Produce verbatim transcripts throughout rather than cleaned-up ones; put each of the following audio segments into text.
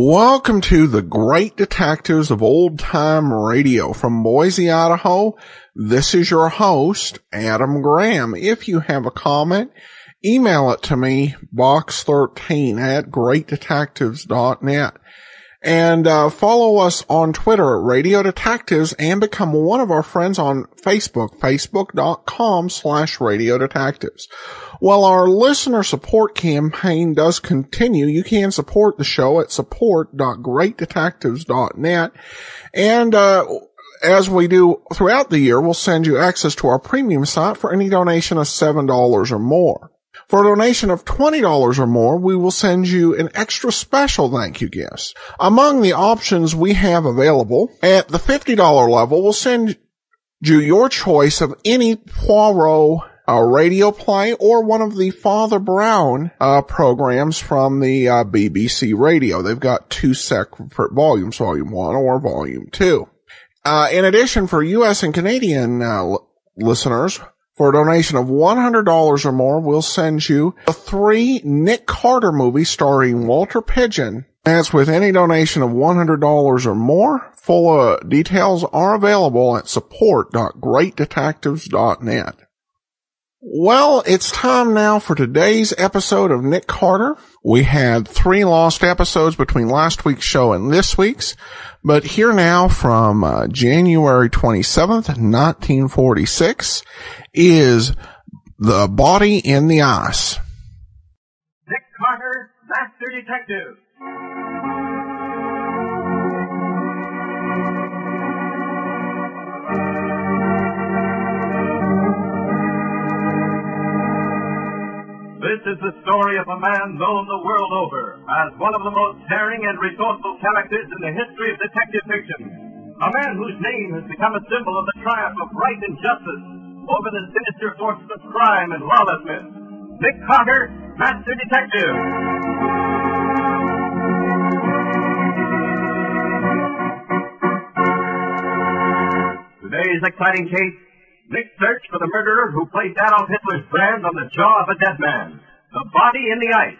Welcome to the Great Detectives of Old Time Radio from Boise, Idaho. This is your host, Adam Graham. If you have a comment, email it to me, box thirteen at great detectives dot net. And uh, follow us on Twitter at Radio Detectives and become one of our friends on Facebook, facebook.com slash Radio Detectives. While our listener support campaign does continue, you can support the show at support dot great detectives dot net. And uh as we do throughout the year, we'll send you access to our premium site for any donation of seven dollars or more. For a donation of twenty dollars or more, we will send you an extra special thank you gift. Among the options we have available, at the fifty dollars level, we'll send you your choice of any Poirot uh, radio play or one of the Father Brown uh, programs from the uh, B B C Radio. They've got two separate volumes, Volume one or Volume two. Uh, in addition, for U S and Canadian uh, l- listeners, for a donation of one hundred dollars or more, we'll send you the three Nick Carter movies starring Walter Pidgeon. That's with any donation of one hundred dollars or more. Full uh, details are available at support dot great detectives dot net. Well, it's time now for today's episode of Nick Carter. We had three lost episodes between last week's show and this week's, but here now from uh, January twenty-seventh, nineteen forty-six is The Body in the Ice. Nick Carter, Master Detective. This is the story of a man known the world over as one of the most daring and resourceful characters in the history of detective fiction. A man whose name has become a symbol of the triumph of right and justice over the sinister forces of crime and lawlessness. Nick Carter, Master Detective. Today's exciting case, Nick's search for the murderer who placed Adolf Hitler's brand on the jaw of a dead man. The Body in the Ice.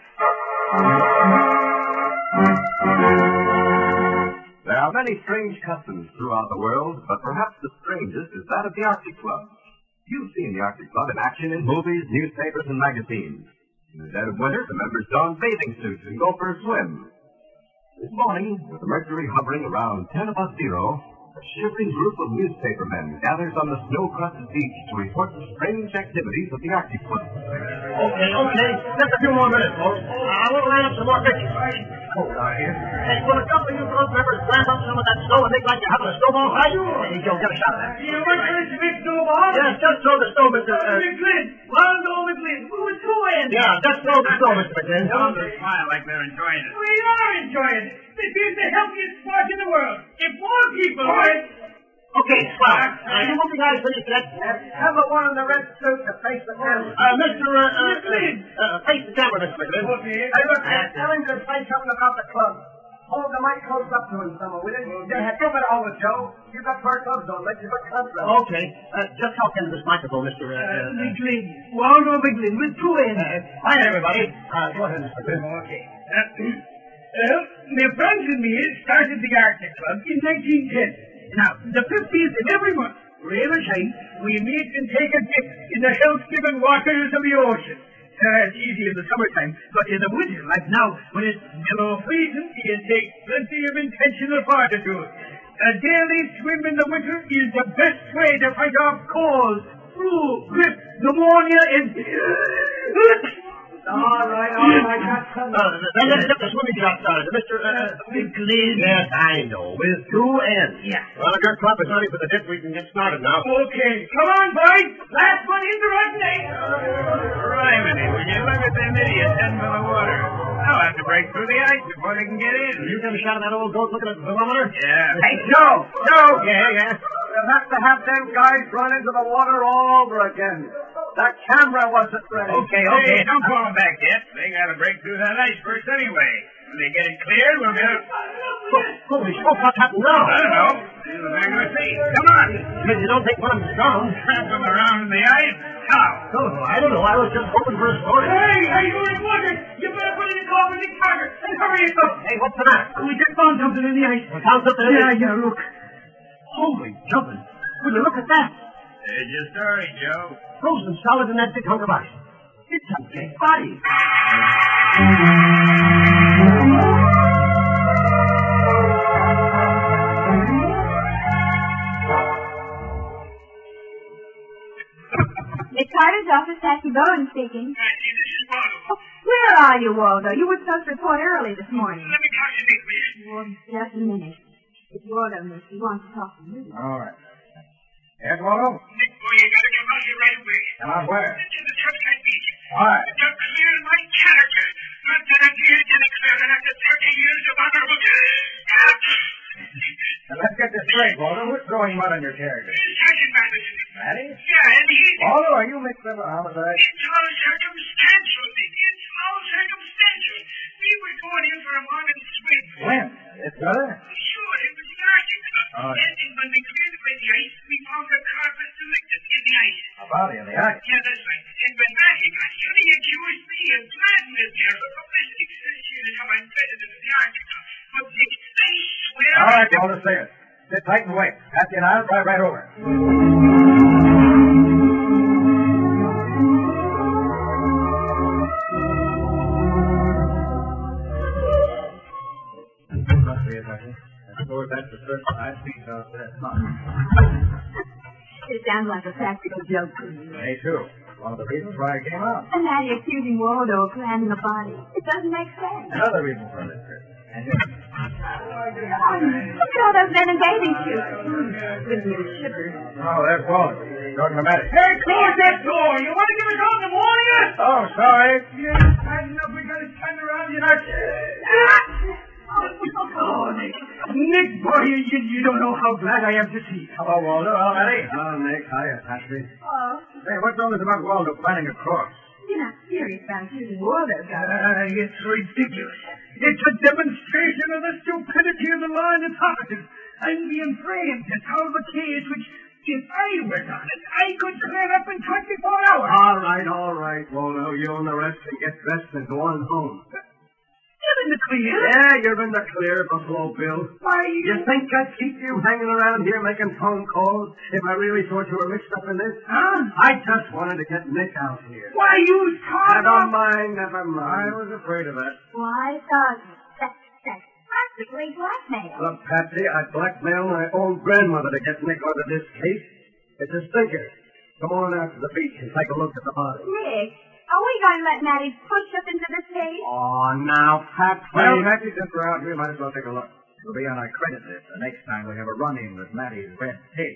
There are many strange customs throughout the world, but perhaps the strangest is that of the Arctic Club. You've seen the Arctic Club in action in movies, newspapers, and magazines. In the dead of winter, the members don bathing suits and go for a swim. This morning, with the mercury hovering around ten above zero, a shivering group of newspapermen gathers on the snow-crusted beach to report the strange activities of the Arctic Club. Okay, okay. Just a few more minutes, folks. I want to line up some more pictures. Cold out here. Hey, will a couple of you group members climb up some of that snow and make like you're having a snowball fight? There you go. Get a shot at that. You want to big snowball? Yes, just throw the snow, Mister Uh, McGlynn. Rondo McGlynn. Who is who in? Yeah, just throw the snow, Mister McGlynn. Don't They smile like they're enjoying it. We are enjoying it. This is the healthiest sport in the world. If more people would... Okay, stop. Uh, you moving guys finished yet? Have the one in the red suit to face the camera. Uh, Mister Uh, uh, McGlynn. uh, uh, face the camera, Mister McGlynn. Okay. Hey, look, Tell him to say something about the club. Hold the mic close up to him, someone, will you? Yeah, give it over, Joe. You got our clubs on, let you got clubs on. Okay. Uh, just talk into this microphone, Mister Uh, uh, McGlynn. Waldo McGlynn with two N's. Hi, everybody. Uh, go ahead, Mister McGlynn. Okay. Uh, well, my friends and me started the Arctic Club in nineteen ten. Now, the fiftieth of every month, rain or shine, we meet and take a dip in the health-giving waters of the ocean. Uh, it's easy in the summertime, but in the winter, like now, when it's below freezing, you take plenty of intentional fortitude. A daily swim in the winter is the best way to fight off cold, flu, grip, pneumonia, and... All right, all right, that's uh, then let's get the swimming shot started. Mister Uh, McGlynn. Yes, I know. With two N's. Yeah. Well, if your club is ready for the dip, we can get started now. Okay, come on, boys. Last one in the right name. Criminy, will you look at them idiots heading for the water? They'll have to break through the ice before they can get in. You get a shot of that old goat looking at the thermometer? Yeah. Hey, Joe, Joe. Yeah, yeah. You'll have to have them guys run into the water all over again. That camera wasn't ready. Okay, okay. Don't call them back yet. They gotta break through that ice first anyway. When they get it cleared, we'll get it. Holy smoke, what's happened now? I don't know. See the back of the seat. Come on. Kid, you don't think one of them's gone? Trap them around in the ice? How? Oh, I don't know. I was just hoping for a story. Hey, hey, you reporter! You better put in a call with the Carter and hurry it up. Hey, what's the matter? We just found something in the ice. You found something in Yeah, it? yeah, look. Holy jumping. Will you look at that? There's your story, Joe. Frozen solid in that big hunk of ice. It's a dead body. Miss Carter's office, Patsy Bowen speaking. Patsy, this is Waldo. Where are you, Waldo? You were supposed to report early this morning. Let me talk to Nick, please. Well, just a minute. It's Waldo, Miss. He wants to talk to you. All right. Yes, Waldo? Nick, boy, you gotta come out here right away. Come on, where? To the Turnpike Beach. Why? To clear my character. Not that I'm here to declare that after thirty years of honorable... Now, let's get this straight, Waldo. Who's throwing mud on your character? Sergeant Madison. Matty? Yeah, and he... Waldo, are you mixed up with homicide? It's all circumstantial, Nick. It's all circumstantial. We were going in for a morning swim. When? This brother? Sure, it was the Arctic Club. Oh, yeah. And then when we cleared away the ice, we found a carpet selected in the ice. A body in the ice. Yeah, that's right. And when Matty got here, he accused me of blackmail there for publicity. Here is how I'm president of the Arctic Club. But Nick, I swear... All right, Waldo, say it. Sit tight and wait. Patsy and I'll drive right over. Must be it, Patsy. I suppose that's the first I've seen out there. It sounds like a practical joke to me. Me, too. One of the reasons why I came out. And now you're accusing Waldo of planting a body. It doesn't make sense. Another reason for this trip. And you... Look at all those men in bathing suits. Gives me the shivers. Oh, there's Waldo. Talking to Matty. Hey, close that door! You want to give us something to warn us? Oh, sorry. Yeah, tight enough. We got to turn around, you know. Oh, Nick. Nick, boy, you, you, you don't know how glad I am to see you. Hello, Waldo. Hello, Matty. Hello, Nick. Hiya, Patsy. Oh, Say, what's all this about Waldo planning a cross? you're not serious about accusing Waldo, Doctor. Uh, it's ridiculous. It's a demonstration of the stupidity of the law and its officers. I'm being framed to solve a case which, if I was on it, I could clear up in twenty-four hours. All right, all right, Waldo. You and the rest can get dressed and go on home. You're in the clear. Yeah, you're in the clear, Buffalo Bill. Why, You think I'd keep you hanging around here making phone calls if I really thought you were mixed up in this? Huh? I just wanted to get Nick out here. Why, you talk Never of... mind, never mind. I was afraid of that. Why, Sergeant? That's, that's practically blackmail. Look, Patsy, I'd blackmail my own grandmother to get Nick out of this case. It's a stinker. Come on out to the beach and take a look at the body. Nick, are we going to let Matty push us into this case? Oh, now, Patsy. Well, Patsy, since we're out here, might as well take a look. It'll be on our credit list the next time we have a run-in with Matty's red pig.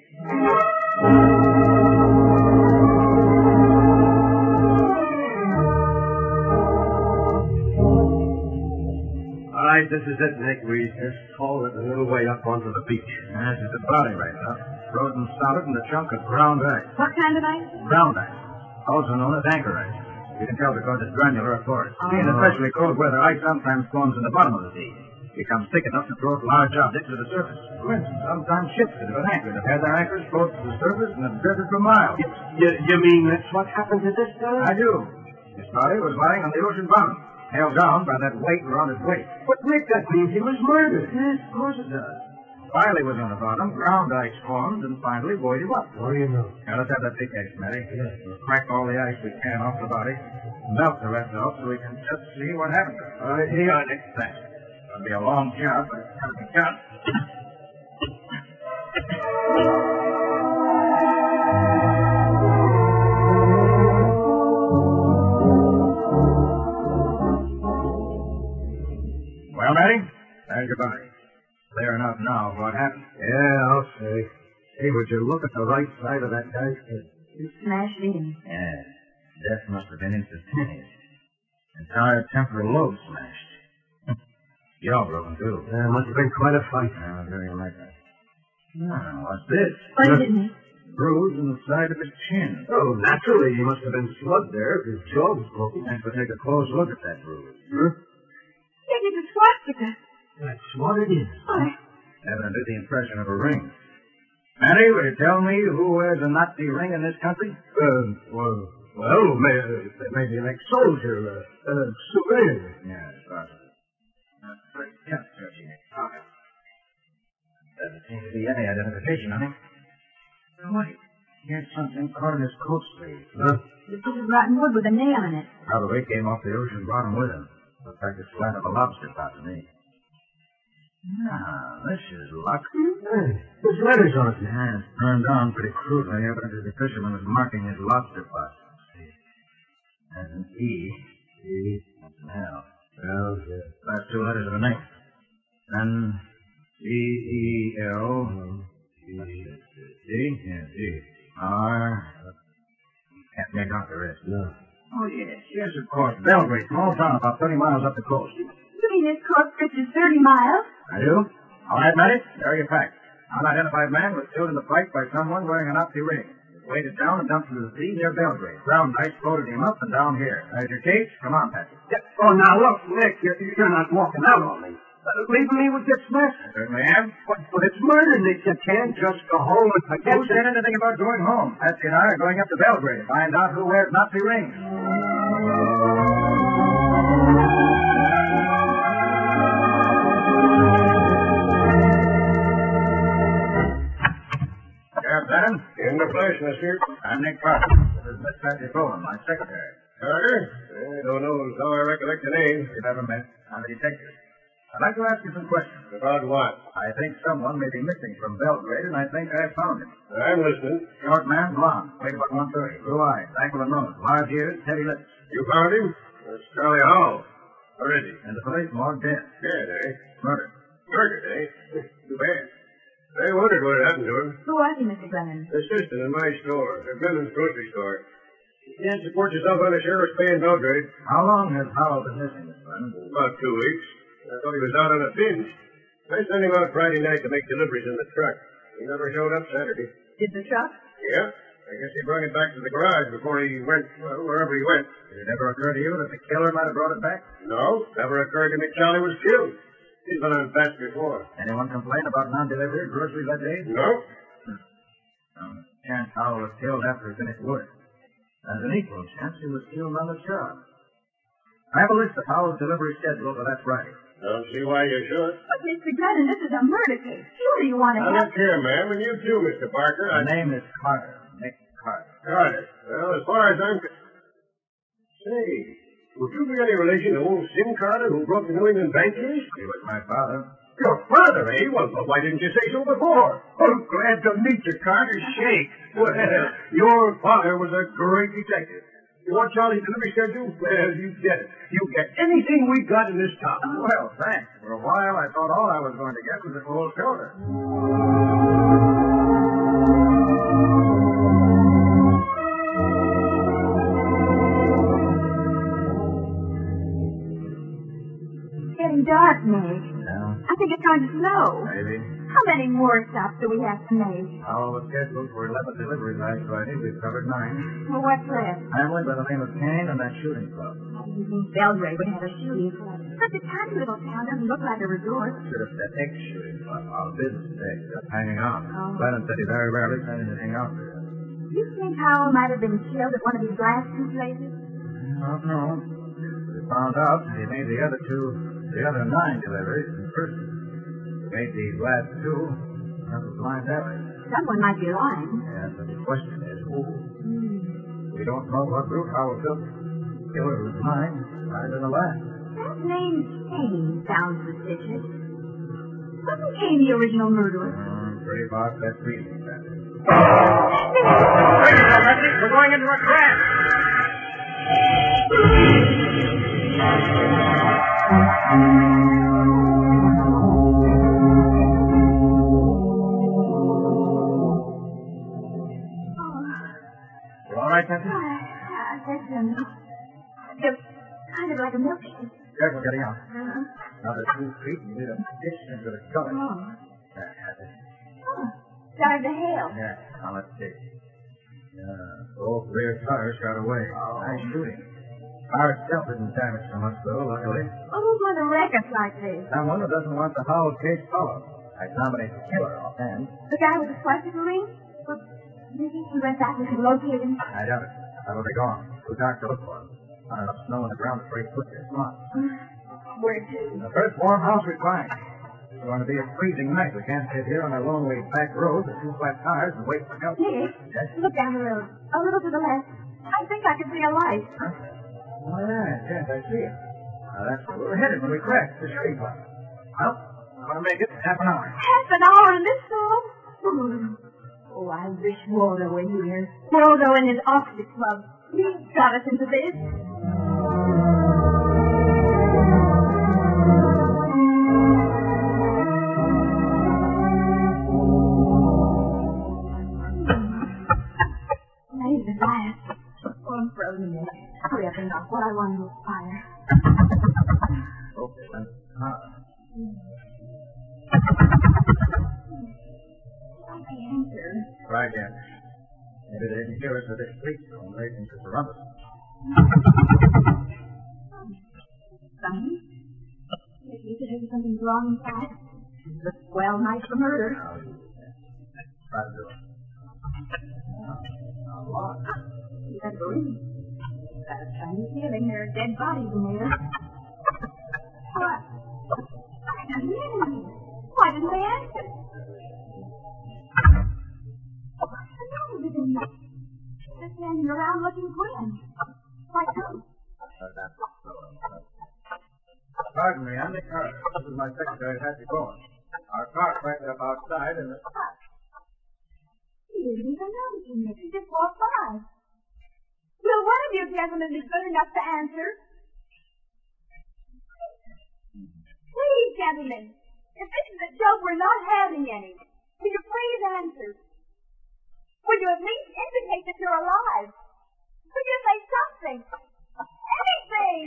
All right, this is it, Nick. We just hauled it a little way up onto the beach. This is the body right now. Frozen solid in a chunk of ground ice. What kind of ice? Ground ice, also known as anchor ice. You can tell because it's granular, of course. Oh. In especially cold weather, ice sometimes forms in the bottom of the sea. It becomes thick enough to throw large objects to the surface. For instance, sometimes ships that have been anchored have had their anchors close to the surface and have drifted for miles. You, you mean that's what happened to this guy? I do. His body was lying on the ocean bottom, held down by that weight around his waist. But, Nick, that means he was murdered. Yes, of course it does. While he was on the bottom, ground ice formed and finally buoyed him up. What do you know? Now, let's have that pickaxe, Matty. Yes. We'll crack all the ice we can off the body, melt the rest off so we can just see what happened to it. All right, here you are, Nick. Thanks. It'll be a long job, but it's got to be done. Well, Matty, there's your body. Clear enough now of what happened. Yeah, I'll say. Hey, would you look at the right side of that guy's head? You smashed in. Yeah. Death must have been instantaneous. Entire temporal lobe smashed. Jaw broken, too. Yeah, must have been quite a fight. Yeah, very like that. Now, what's this? What is it, Nick? Bruise in the side of his chin. Oh, naturally, he must have been slugged there if his jaw was broken. Thanks for taking a close look at that bruise. Huh? Maybe it's a swastika. That's what it is. Why, Evidently the impression of a ring. Matty, will you tell me who wears a Nazi ring in this country? Uh, well, well, may, uh, maybe an ex-soldier, uh, uh, civilian. Yes, possibly. That's pretty tough, searching his pocket. Doesn't seem to be any identification on him. Wait, here's something caught in his coat sleeve. Huh? this piece of rotten wood with a nail in it. Probably came off the ocean bottom with him. Looks like the slat of a lobster pot to me. Now, this is luck. Hey, there's letters on it. Yeah, it's turned on pretty crudely. Evidently the fisherman was marking his lobster pot. See, there's an E. E. That's an L. Well, yeah. Last two letters of the name. Then C E L. D. Yeah, D. R. Can't make out the rest. No. Oh, yes. Yes, of course. Belgrade, small town about thirty miles up the coast. You mean this course stretches thirty miles? I do? All right, Matty. There are your facts. Unidentified man was killed in the fight by someone wearing a Nazi ring. He was weighted down and dumped into the sea near Belgrade. Ground ice floated him up and down here. There's your case. Come on, Patsy. Yeah. Oh, now look, Nick, you're, you're not walking out on me. Uh, leaving me with this mess? I certainly am. But, but it's murder, Nick. You can't just go home and forget Who said anything about going home? Patsy and I are going up to Belgrade to find out who wears Nazi rings. Sheriff Lennon? In the flesh, mister. I'm Nick Carter. This is Miss Patsy Bowen, my secretary. Carter? I don't know how I recollect the name. We've never met. I'm a detective. I'd like to ask you some questions. About what? I think someone may be missing from Belgrade, and I think I found him. I'm listening. Short man, blonde, weight about one thirty, blue eyes, aquiline nose, large ears, heavy lips. You found him? That's Charlie Hall. Where is he? And the police morgue dead. Dead, eh? Murdered. Murdered, eh? Too bad. I wondered what had happened to him. Who was he, Mister Glennon? Assistant in my store, at Glenon's grocery store. You can't support yourself on a sheriff's pay in Belgrade. How long has Howell been missing, Miss Lennon? About two weeks. I thought he was out on a binge. I sent him out Friday night to make deliveries in the truck. He never showed up Saturday. Did the truck? Yeah. I guess he brought it back to the garage before he went, well, wherever he went. Did it ever occur to you that the killer might have brought it back? No, never occurred to me Charlie was killed. He's been on fast before. Anyone complain about non-delivery of groceries that day? No? Um, chance Howell was killed after he finished work. There's an equal chance he was killed on the job. I have a list of Howell's delivery schedule for that Friday. Don't see why you should. But, Mister Glennon, this is a murder case. Surely you want to Now, help. look here, ma'am, and you too, Mister Parker. My I... name is Carter. Nick Carter. Carter. Well, as far as I'm... con- Say, would you be any relation to old Sim Carter who broke the New England bank case? He was my father. Your father, eh? Well, well, why didn't you say so before? Oh, glad to meet you, Carter. Shake. Well, your father was a great detective. You want Charlie's delivery schedule? Well, you get it. You get anything we got in this town. Well, thanks. For a while, I thought all I was going to get was a cold shoulder. It's getting dark, Meg. Yeah, I think it's going to snow. maybe. How many more stops do we have to make? Howell was scheduled for eleven deliveries last Friday. We've covered nine. Well, what's left? Family by the name of Kane and that shooting club. I didn't think Belgrade would have a shooting club. Such a tiny little town doesn't look like a resort. Should have said ex-shooting club. Our business day. Just hanging out. Oh. Lennon said he very rarely sent anything out there. You think Howell might have been killed at one of these last two places? I don't know. We found out that he made the other two, the other nine deliveries in person. He made these last two. That was blind evidence. Someone might be lying. Yes, but the question is who? Hmm. We don't know what route Howell took. Killer was mine, right in the last. That name Kane sounds suspicious. Wasn't Kane the original murderer? Mm, pretty far that's reason, that is. We're going into a crash. You all right, Patsy? I guess um, it's kind of like a milkshake. Careful getting out. Uh-huh. Another two feet and you need a ditch into the gully. Oh. There, Patsy. Oh. Started to hail. Yeah, now let's see. Yeah, both rear tires got away. Oh. Nice shooting. car itself isn't damaged so much, though, luckily. Well, who's going to wreck us like this? Someone who doesn't want the Howell case followed. I nominate the killer offhand. The guy with the swastika ring? Well, maybe he went back and could locate him. I doubt it. That'll be gone. Too dark to look for him. Not enough snow on the ground to trace footprints. Come on. Where to? The first warm house we find. It's going to be a freezing night. We can't sit here on a lonely back road with two flat tires and wait for help. Nick, Yes? look down the road. A little to the left. I think I can see a light. Huh? Oh, yes, yes, I see it. Now, that's where we're headed when we crash the shooting club. Well, I'm going to make it half an hour. Half an hour in this storm? Oh, I wish Waldo were here. Waldo and his Arctic Club. He got us into this. Made the last. Oh, I'm frozen in. Hurry up and knock. What I want is fire. Okay, then. Ah. I answer. Try again. Maybe they didn't hear us at this street, so they can just run us. Sonny? If you said there was something wrong inside, it's a swell night for murder. Now, you try to do it. Now, lock. You better go in. Got a funny feeling there are dead bodies in there. What? I don't hear anything. Why didn't they answer? They're standing around looking grim. Like who? Pardon me, I'm Nick Carter. This is my secretary, Patsy Bowen. Our car parked up outside and... What? He didn't even notice me. He just walked by. Will one of you gentlemen be good enough to answer? Please, gentlemen. If this is a joke, we're not having any. Will you please answer? Will you at least indicate that you're alive? Will you say something? Anything!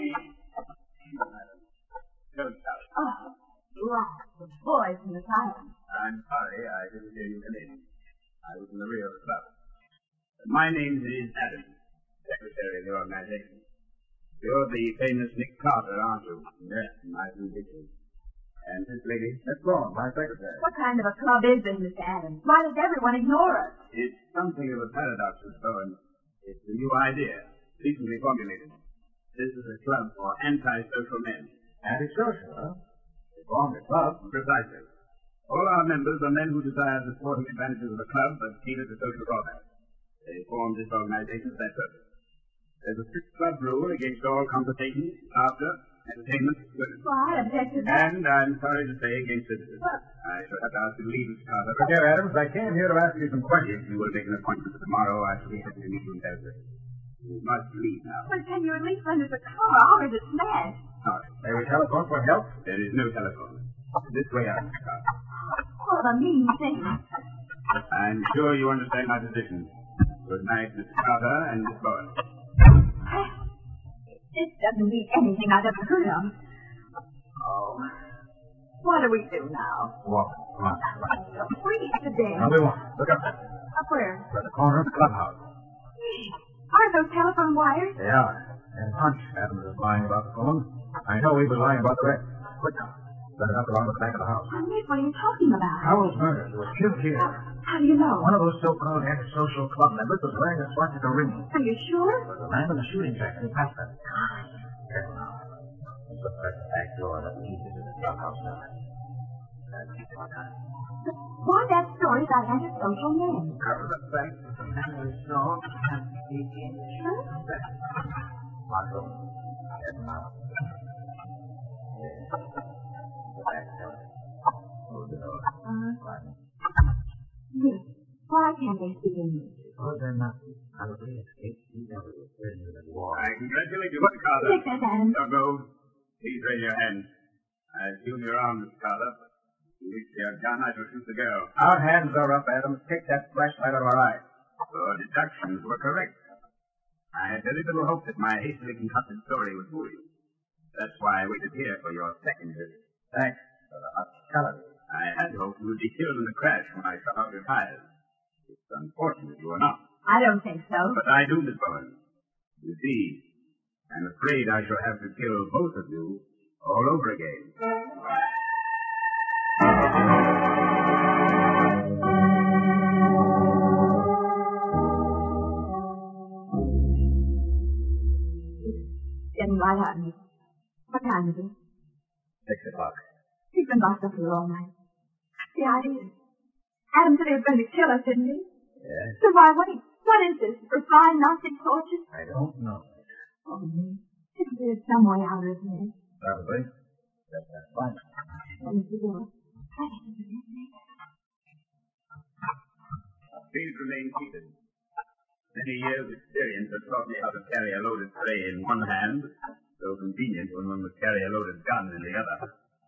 Don't shout. Oh, right. The boys in the silence. I'm sorry I didn't hear you come in. I was in the rear of the club. My name is Adams, secretary of the organization. You're the famous Nick Carter, aren't you? Yes, nice to meet you. And this lady? That's Bowen, my secretary. What kind of a club is this, Mister Adams? Why does everyone ignore us? It's something of a paradox, Miss Bowen. It's a new idea, recently formulated. This is a club for anti-social men. Antisocial, huh? They formed a club. Precisely. All our members are men who desire the sporting advantages of the club, but feel it a social drawback. They formed this organization for that purpose. There's a strict club rule against all conversation, laughter, entertainment, women. Well, I object to that. And I'm sorry to say against citizens. I shall have to ask you to leave, Mister Carter. Look here, Adams, I came here to ask you some questions. If you will make an appointment for tomorrow, I shall be happy to meet you in person. You must leave now. But can you at least lend us a car, or is it smashed? Sorry. May we telephone for help? There is no telephone. This way out, Mister Carter. What a mean thing. I'm sure you understand my position. Good night, Mister Carter and Miss Bowen. This doesn't beat anything I've ever heard of. Oh. What do we do now? Walk. Come on. It's a freeze today. Now we walk. Look up there. Up where? We're at the corner of the clubhouse. Are those telephone wires? They are. And Punch Adams is lying about the phone. I know he was lying about the rest. Quick now. Let it up along the back of the house. Oh, Nick, what are you talking about? Howell's murder. He was killed here. How do you know? One of those so-called antisocial club members was wearing a swastika ring. Are you sure? There was a man in a shooting jacket who passed that. Careful now. Let's look at the back door that leads into the clubhouse now. Why that story about antisocial men? Cover the fact that the man we saw had to be in the Huh? Marco. Careful now. Yes. The back door. Close the door. Uh, Quietly. Nick, why can't they see me? Because they're not probably escaped C W prisoners of war. I congratulate you, Mister Carter. Nick, Miss Adams. Don't go. Please raise your hand. I assume you're armed, Mister Carter. If you reach your gun, I shall shoot the girl. Our hands are up, Adams. Take that flashlight out of our eyes. Your deductions were correct. I had very little hope that my hastily concocted story would fool you. That's why I waited here for your second visit. Thanks for the hospitality. I had hoped you would be killed in the crash when I shot out your tires. It's unfortunate you were not. I don't think so. But I do, Miss Bowen. You see, I'm afraid I shall have to kill both of you all over again. Getting right out, Nick. What time is it? Six o'clock. He's been locked up here all night. The idea. Adam said he was going to kill us, didn't he? Yes. So why wait? What is this? Refined Nazi torture? I don't know. Oh, Nick. Isn't there some way out of this? Probably. That's that fine. What is the door? I think it is, Nick. Please remain seated. Many years' experience has taught me how to carry a loaded tray in one hand, so convenient when one must carry a loaded gun in the other.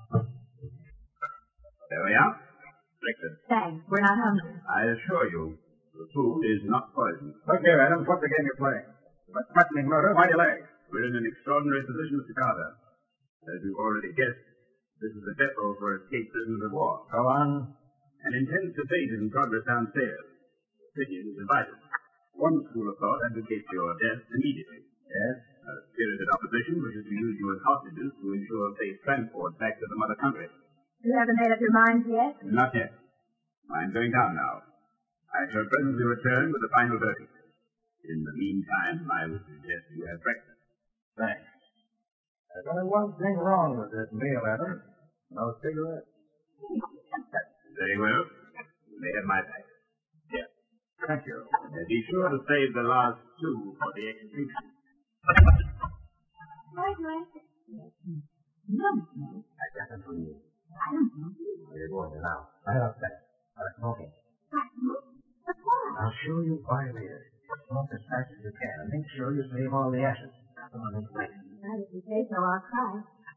There we are. Breakfast. Thanks. We're not hungry. I assure you, the food is not poisoned. Look here, Adams. What's the game you're playing? But threatening murder, why delay? We're in an extraordinary position, Mister Carter. As you've already guessed, this is a depot for escaped prisoners of war. Go on. An intense debate is in progress downstairs. Opinion is divided. One school of thought advocates your death immediately. Yes? A spirited opposition wishes to use you as hostages to ensure safe transport back to the mother country. You haven't made up your minds yet? Not yet. I'm going down now. I shall presently return with the final verdict. In the meantime, I would suggest you have breakfast. Thanks. There's only one thing wrong with this meal, Adams. No cigarettes. Very well. You may have my pack. Here. Thank you. Uh, be sure to save the last two for the execution. Why do I say? No, no. I got them from you. I don't know. We're going to now. Right upstairs. Start smoking. But why? I'll show you why later. Smoke as fast as you can and make sure you save all the ashes. Not the one in place. Well, if you say so, I'll try.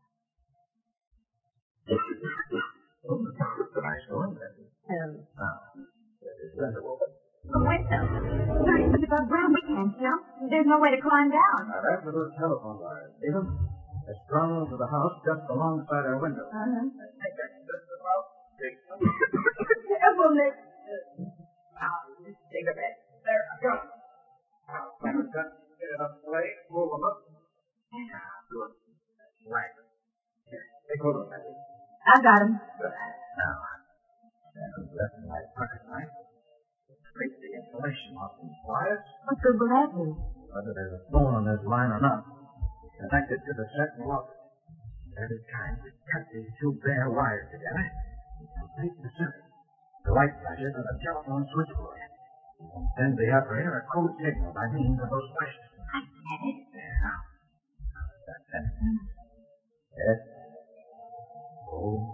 Oh, nice one, Betty. Um, Now, that is window open. oh, wait, though. thirty feet above ground, we can't jump. There's no way to climb down. Now, that's the little telephone wire. See them? They're strung to the house just alongside our window. Uh-huh. Take that just about six. Careful, Nick. Now, cigarette. There, I got it. Now, just get it up straight, move them up. Good. Right. Here, take hold of that. I got him. Good. Now, Adam's left in my pocket knife. Scrape the insulation off these wires. What good will that do? Whether there's a phone on this line or not, connect it to the set and lock it. Every time we cut these two bare wires together, we complete the circuit. The light flashes on the telephone switchboard. And send the operator a code signal by means of those flashes. I get it. Now, that's it. Yes. Oh.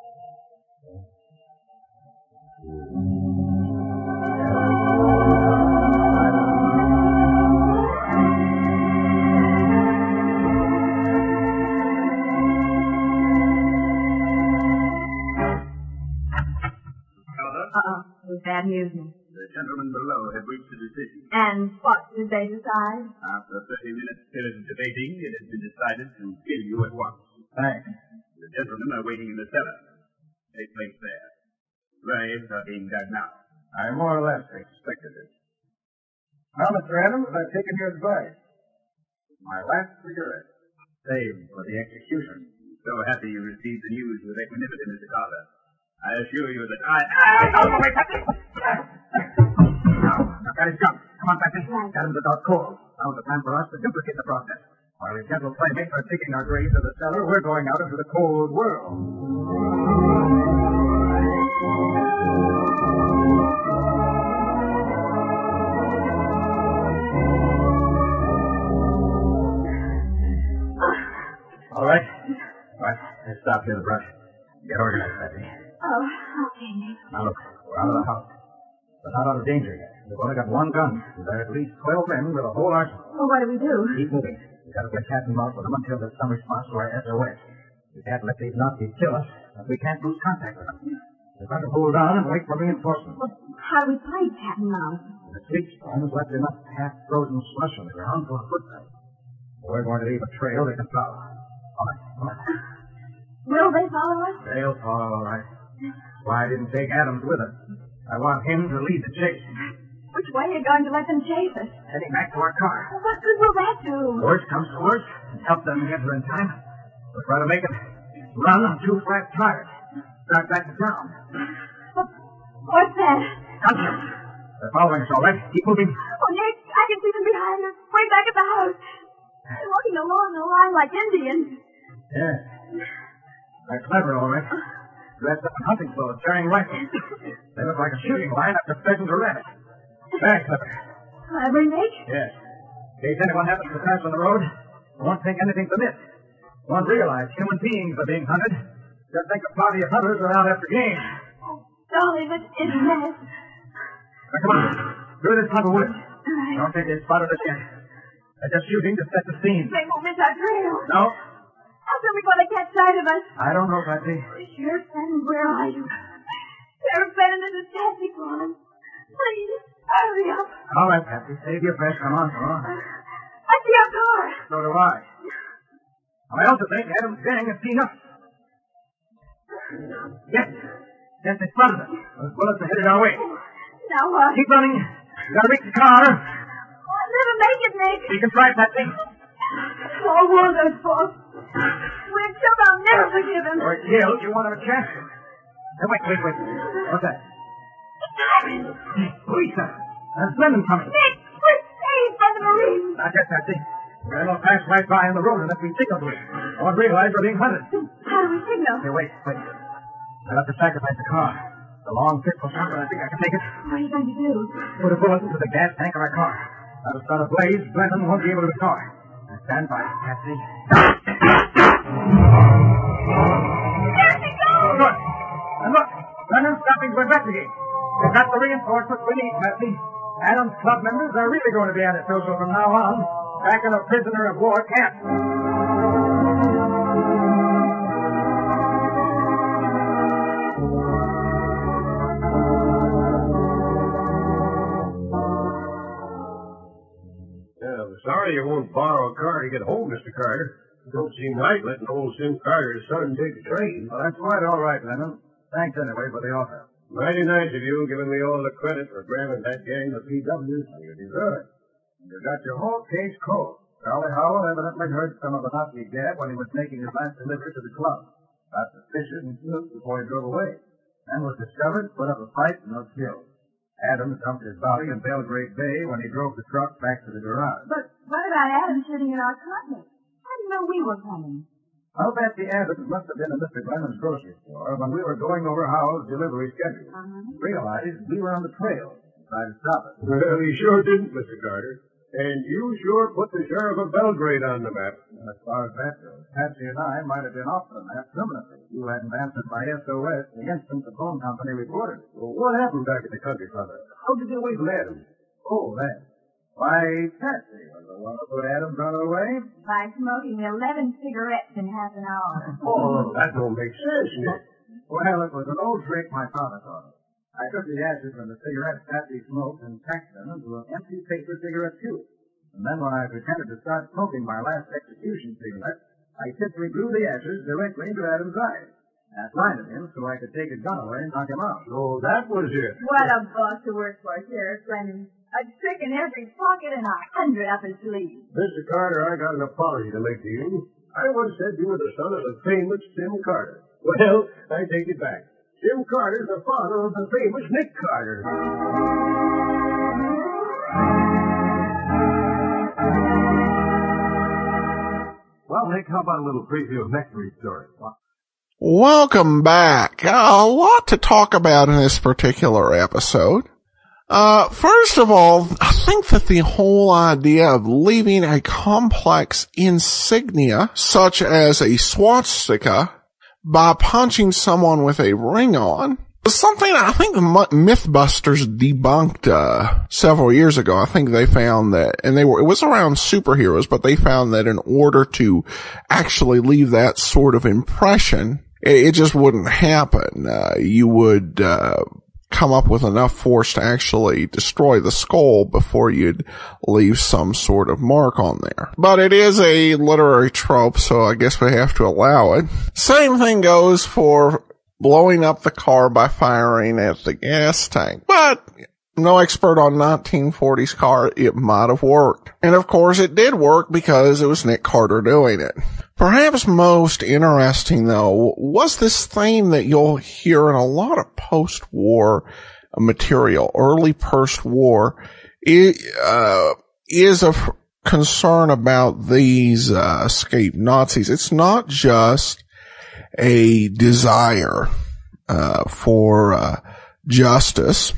Uh-oh. It was bad news, Nick. The gentlemen below have reached a decision. And what did they decide? After thirty minutes spirited debating, it has been decided to kill you at once. Thanks. The gentlemen are waiting in the cellar. Take place there. Graves are being dug now. I more or less expected it. Now, Mister Adams, I've taken your advice. My last cigarette, saved for the execution. So happy you received the news with equanimity, Mister Carter. I assure you that I... Ah, no, wait, that's it! Now, now, got his gun. Come on, Patsy. Got him to dog cold. Now's the time for us to duplicate the process. While his gentle playmates are digging our graves in the cellar, we're going out into the cold world. All right. All right. Let's stop here in the brush. Get organized, Patsy. Oh, okay, Nick. Now look, we're out of the house. We're not out of danger yet. We've only got one gun. There are at least twelve men with a whole arsenal. Well, what do we do? Keep moving. We've got to play cat and mouse with them until there's some response to our S O S. We can't let these Nazis kill us, and we can't lose contact with them. We've got to hold on and wait for reinforcements. Well, how do we play cat and mouse? The sleep storm has left enough half-frozen slush on the ground for a footprint. We're going to leave a trail they can follow. All right, come on. Will they follow us? They'll follow, all right. That's why I didn't take Adams with us. I want him to lead the chase. Which Why are you going to let them chase us? Heading back to our car. Well, what good will that do? Worst comes to worst, help them get here in time. We'll try to make it run on two flat tires. Start back to town. What, what's that? Hunter. They're following us all right. Keep moving. Oh, Nick, I can see them behind us, way back at the house. They're walking along the line like Indians. Yes. They're clever, all right. Dressed up in hunting clothes, carrying rifles. They look like a shooting line after pheasant or rabbit. Very clever. Clever, Nick? Yes. In case anyone happens to pass on the road, they won't think anything's amiss. Won't realize human beings are being hunted. Just think a party of hunters are out after game. Oh, golly, this is mess. Now, come on. Through this clump of woods. Right. Don't think they've spotted us yet. They're just shooting to set the scene. They won't miss our trail. No, How's are we going to catch sight of us? I don't know, Patsy. Sheriff Fenton, where are you? Sheriff Fenton, this is Patsy calling. Please, hurry up. All right, Patsy. Save your breath. Come on, come on. I see our car. So do I. I also think Adam's gang has seen us. Yes. Yes, they spotted us. Those bullets are headed our way. Now what? Keep running. You gotta reach the car. Oh, I'll never make it, Nick. You can try, Patsy. Oh, will those folks? We're killed. I'll never forgive him. Or killed. You want a chance? Hey, wait, wait, wait. What's that? Police, sir. There's Brendan coming. Nick, we're saved by the Marines. Not yet, Patsy. We're going to pass right by on the road unless we signal to it. I won't realize we're being hunted. How do we signal? Hey, wait, wait. I'll have to sacrifice the car. The long pistol shot, but I think I can take it. What are you going to do? Put a bullet into the gas tank of our car. That'll start a blaze. Brendan won't be able to talk. Now stand by, Patsy. There she goes! Good. And look, Brendan's stopping to investigate. We've got the reinforcements we need, Patsy. Adam's club members are really going to be antisocial from now on. Back in a prisoner of war camp. Yeah, I'm sorry you won't borrow a car to get home, Mister Carter. It don't seem right letting old Sim Carter's son take the train. Well, that's quite all right, Lennon. Thanks anyway for the offer. Mighty nice of you, giving me all the credit for grabbing that gang of P Ws. You deserve it. You got your whole case cold. Charlie Howell evidently heard some of the Nazi gab when he was making his last delivery to the club. Got suspicious and snooped before he drove away. Then was discovered, put up a fight, and was killed. Adams dumped his body in Belgrade Bay when he drove the truck back to the garage. But what about Adam shooting at our car? I didn't know we were coming. I'll bet the Adams must have been in Mister Glennon's grocery store when we were going over Howell's delivery schedule. Uh-huh. Realized we were on the trail and tried to stop it. Well, he sure didn't, Mister Carter. And you sure put the sheriff of Belgrade on the map. And as far as that goes, Patsy and I might have been off the map permanently. You hadn't answered my S O S the instant the phone company reported it. Well, what happened back at the country club? How did you wait for Adams? Oh, that. Why, Patsy was the one who put Adams on her way. By smoking eleven cigarettes in half an hour. Oh, that don't make sense, Nick. Well, it was an old trick my father taught us. I took the ashes from the cigarettes Patsy smoked and packed them into an empty paper cigarette tube. And then when I pretended to start smoking my last execution cigarette, I simply blew the ashes directly into Adam's eyes. That blinded him so I could take his gun away and knock him out. Oh, that was it. What a boss to work for, Sheriff Brennan. A trick in every pocket and a hundred up his sleeve. Mister Carter, I got an apology to make to you. I once said you were the son of the famous Sim Carter. Well, I take it back. Sim Carter's the father of the famous Nick Carter. Well, Nick, how about a little preview of next week's story? Welcome back. A lot to talk about in this particular episode. Uh, first of all, I think that the whole idea of leaving a complex insignia, such as a swastika, by punching someone with a ring on, was something I think the Mythbusters debunked, uh, several years ago. I think they found that, and they were, it was around superheroes, but they found that in order to actually leave that sort of impression, it, it just wouldn't happen. Uh, you would, uh, come up with enough force to actually destroy the skull before you'd leave some sort of mark on there. But it is a literary trope, so I guess we have to allow it. Same thing goes for blowing up the car by firing at the gas tank. But No expert on nineteen forties car, it might have worked. And of course it did work because it was Nick Carter doing it. Perhaps most interesting though was this theme that you'll hear in a lot of post-war material, early post-war. It, uh, is a f- concern about these, uh, escaped Nazis. It's not just a desire, uh, for, uh, justice.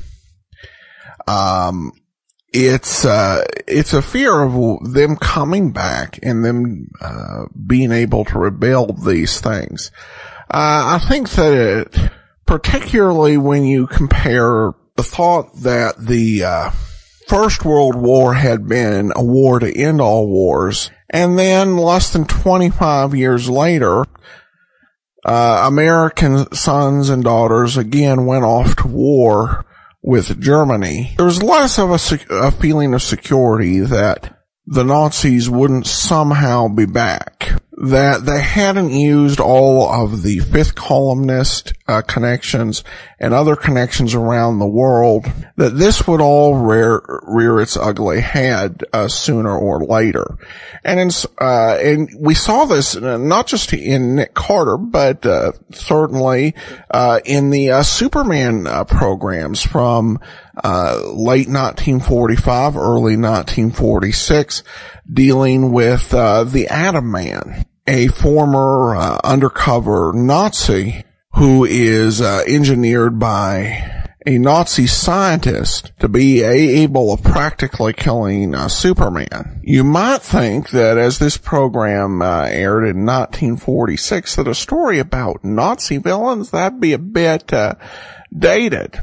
Um, it's, uh, it's a fear of them coming back and them, uh, being able to rebuild these things. Uh, I think that it, particularly when you compare the thought that the, uh, First World War had been a war to end all wars, and then less than twenty-five years later, uh, American sons and daughters again went off to war with Germany. There was less of a, sec- a feeling of security that the Nazis wouldn't somehow be back, that they hadn't used all of the fifth columnist uh, connections and other connections around the world, that this would all rear, rear its ugly head uh, sooner or later. And in, uh, and we saw this not just in Nick Carter, but uh, certainly uh, in the uh, Superman uh, programs from uh late nineteen forty-five, early nineteen forty-six, dealing with uh the Atom Man, a former uh, undercover Nazi who is uh, engineered by a Nazi scientist to be able of practically killing uh, Superman. You might think that as this program uh, aired in nineteen forty-six, that a story about Nazi villains, that'd be a bit uh, dated.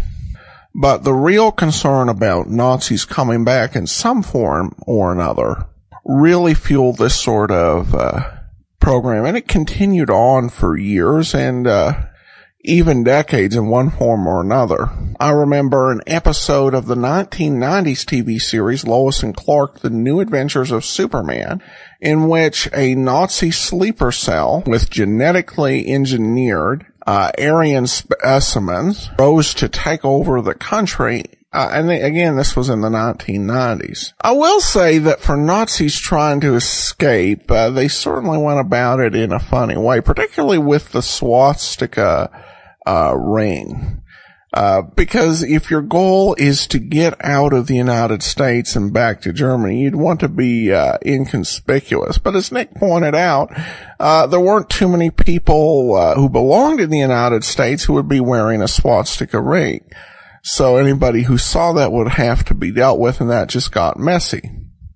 But the real concern about Nazis coming back in some form or another really fueled this sort of uh program, and it continued on for years and uh even decades in one form or another. I remember an episode of the nineteen nineties T V series Lois and Clark, The New Adventures of Superman, in which a Nazi sleeper cell with genetically engineered uh Aryan specimens rose to take over the country. Uh, and they, again, this was in the nineteen nineties. I will say that for Nazis trying to escape, uh, they certainly went about it in a funny way, particularly with the swastika uh ring. Uh, because if your goal is to get out of the United States and back to Germany, you'd want to be, uh, inconspicuous. But as Nick pointed out, uh, there weren't too many people, uh, who belonged in the United States who would be wearing a swastika ring. So anybody who saw that would have to be dealt with, and that just got messy.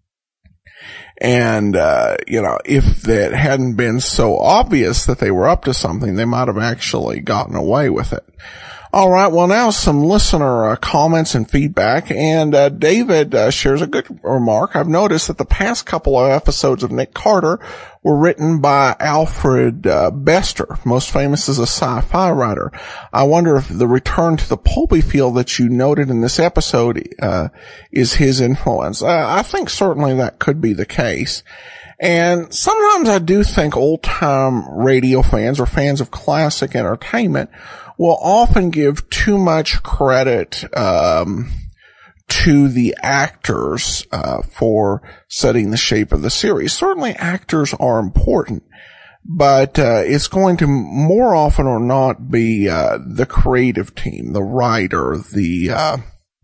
And, uh, you know, if that hadn't been so obvious that they were up to something, they might have actually gotten away with it. All right, well, now some listener uh, comments and feedback, and uh, David uh, shares a good remark. I've noticed that the past couple of episodes of Nick Carter were written by Alfred uh, Bester, most famous as a sci-fi writer. I wonder if the return to the pulpy feel that you noted in this episode uh, is his influence. Uh, I think certainly that could be the case. And sometimes I do think old-time radio fans or fans of classic entertainment will often give too much credit um to the actors uh for setting the shape of the series. Certainly actors are important, but uh it's going to more often or not be uh the creative team, the writer, the uh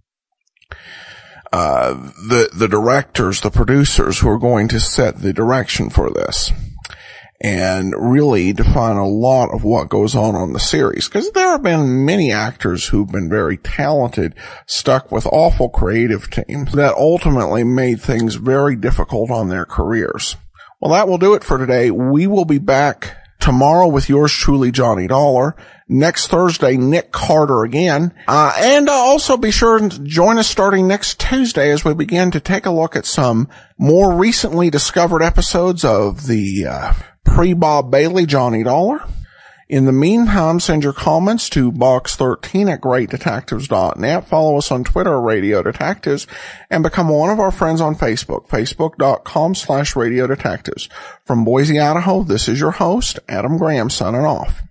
uh the the directors, the producers who are going to set the direction for this and really define a lot of what goes on on the series. Because there have been many actors who've been very talented, stuck with awful creative teams that ultimately made things very difficult on their careers. Well, that will do it for today. We will be back tomorrow with yours truly, Johnny Dollar. Next Thursday, Nick Carter again. Uh, and uh, also be sure to join us starting next Tuesday as we begin to take a look at some more recently discovered episodes of the uh, pre-Bob Bailey Johnny Dollar. In the meantime, send your comments to box thirteen at great detectives dot net. Follow us on Twitter, Radio Detectives, and become one of our friends on Facebook, facebook.com slash Radio Detectives. From Boise, Idaho, this is your host, Adam Graham, signing off.